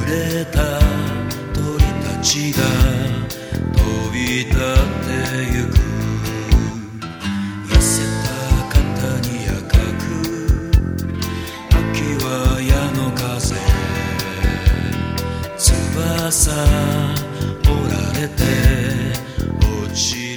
れた鳥たちが飛び立ってゆく。痩せた肩に赤く秋は矢の風。翼折られて落ち